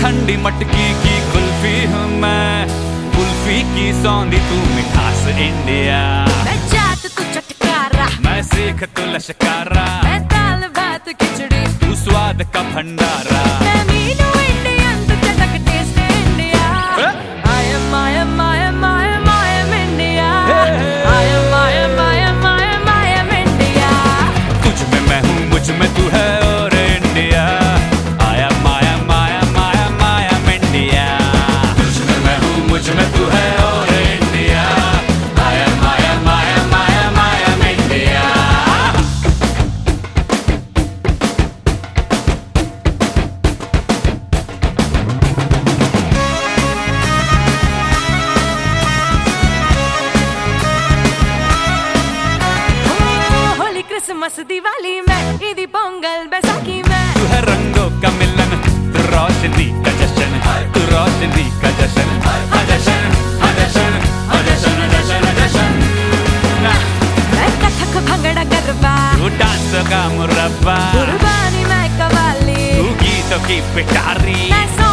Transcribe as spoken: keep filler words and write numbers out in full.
ठंडी मटकी की कुल्फी हूँ मैं, कुल्फी की सौंधी तू मिठास इंडिया। मैं जाट तू चटकारा, मैं सीख तू लश्कारा, मैं दाल भात खिचड़ी तू स्वाद का भंडारा। मैं मीनू इंडियन तू चटक taste India. I am I am I am I am I am India। I am I am I am I am I am India। तुझ में मैं हूँ, मुझ में तू है और India. I am I am I am I am I am India। तुझ में मैं हूँ, मुझ में तू है और India. I am I am I am I am I am India। Holi Christmas Diwali में, ईदी पोंगल बैसाखी में, तू है रंगों का मिलन, तू रोशनी का जश्न, तू रोशनी का जश्न। हाँ जश्न, हाँ जश्न, हाँ जश्न, जश्न, जश्न। मैं कथक भंगड़ा गरबा, तू डांसों का मुरब्बा, कुर्बानी मैं कवाली, तू गीतों की पिटारी। मैं